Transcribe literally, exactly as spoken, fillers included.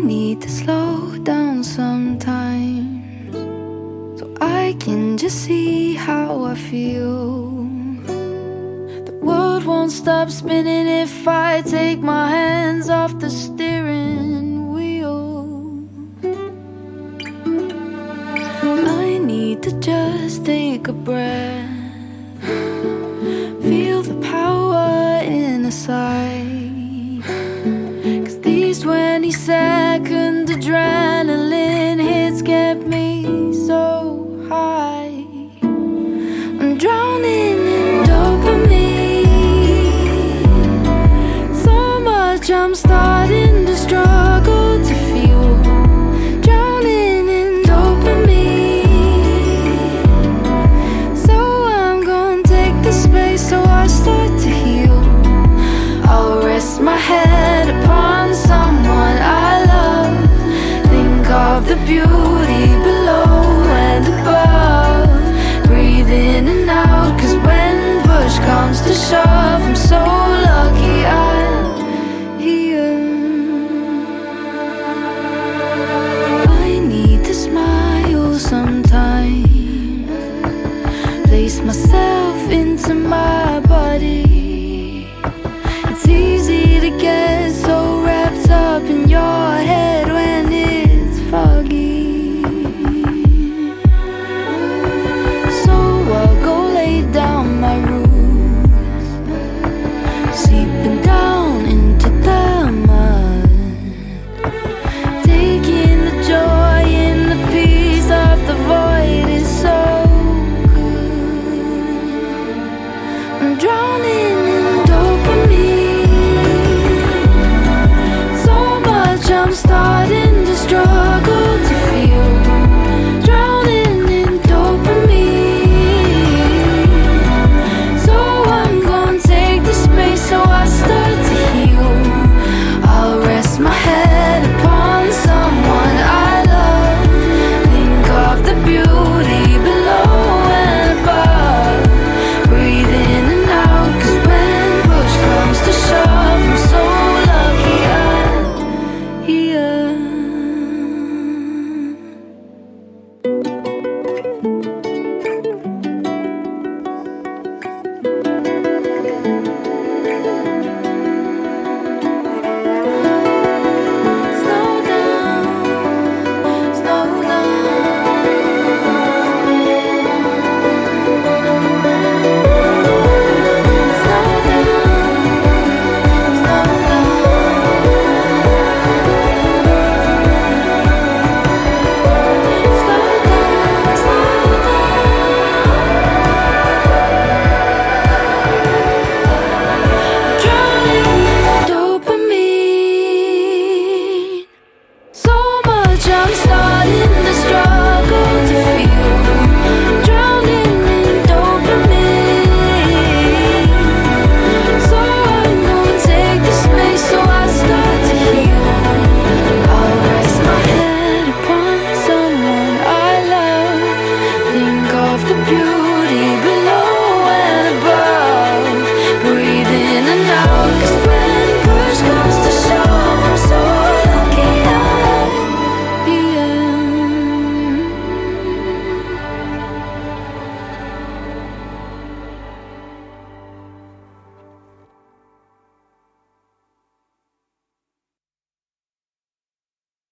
need to slow down sometimes so I can just see how I feel. The world won't stop spinning if I take my hands off the steering wheel. I need to just take a breath, feel the power in a sigh, 'cause these twenty second adrenaline hits get me so high. I'm drowning in dopamine, so much I'm starting to struggle.